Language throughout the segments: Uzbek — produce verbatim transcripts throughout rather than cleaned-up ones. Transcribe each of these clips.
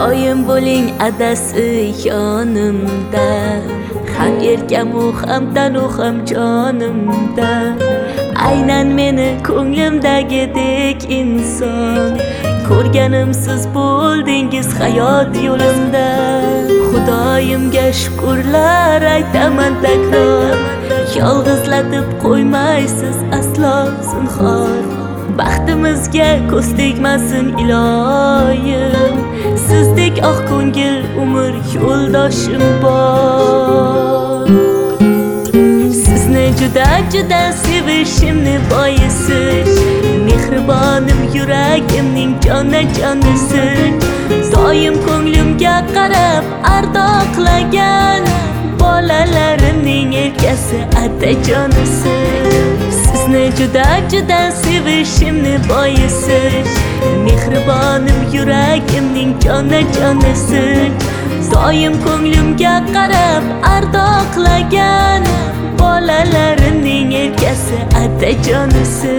doim bo'ling adasi yonimda, ham erkamu ham tanu ham jonimda. Aynan meni ko'nglimdagidek inson, ko'rganim siz bo'ldingiz hayot yo'limda. Xudoyimga shukrlar aytaman takror, yolg'izlatib qo'ymaysiz aslo zinhor. Baxtimizga ko'z tegmasin iloyim, sizdek oq ko'ngil umr yo'ldoshim bor. Sizni juda juda sevishimni boisi, mehribonim yuragimning jona-jonisi. Doim ko'nglimga qarab ardoqlagan bolalarimning erkasi atajonisi. Sizni juda juda sevishimni boisi, mehribonim yuragimning jona-jonisi. Doim ko'nglimga qarab ardoqlagan bolalarimning erkasi atajonisi.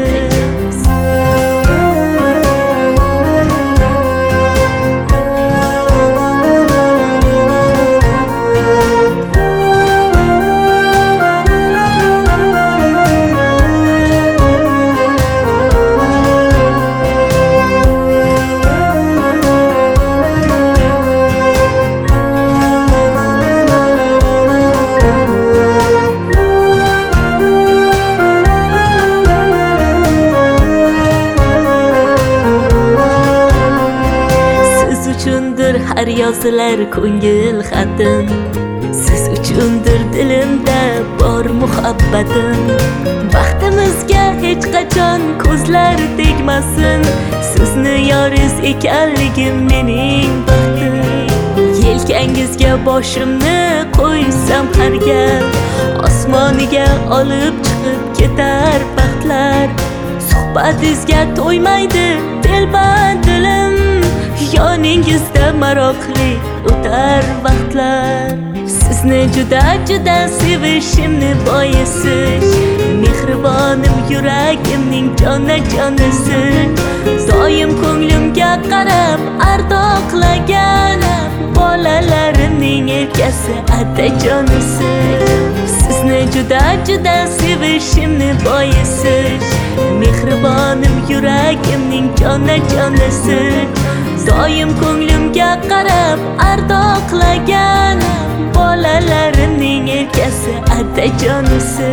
Har yozilar ko'ngil xatim, siz uchundir dilimda bor muhabbatim. Baxtimizga hech qachon ko'zlar tegmasin, sizni yoringiz ekanligim mening baxtim. Yelkangizga boshimni qo'ysam har gal, osmoniga olib chiqib ketar baxtlar. Suhbatingizga to'ymaydi telband dilim, yoningizda maroqli o'tar vaqtlar. Sizni juda juda sevishimni boisi, mehribonim yuragimning jona-jonisi. Doim ko'nglimga qarab ardoqlagan bolalarimning erkasi atajonisi. Sizni juda juda sevishimni boisi, mehribonim yuragimning jona-jonisi. Doim ko'nglimga qarab ardoqlagan bolalarimning erkasi atajonisi.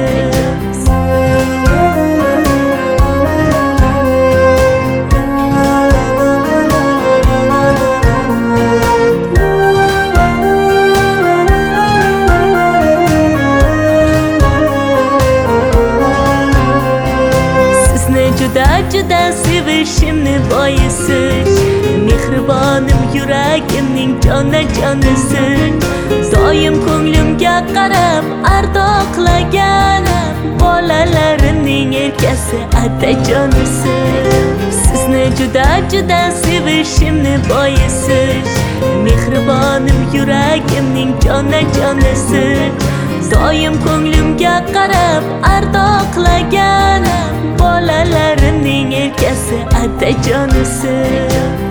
Sizni juda juda sevishimni boisi, mehribonim yuragimning jona-jonisi. Doim ko'nglimga qarab ardoqlagan bolalarimning erkasi atajonisi. Sizni juda juda sevishimni boisi, mehribonim yuragimning jona-jonisi. Doim ko'nglimga qarab ardoqlagan bolalarimning erkasi atajonisi.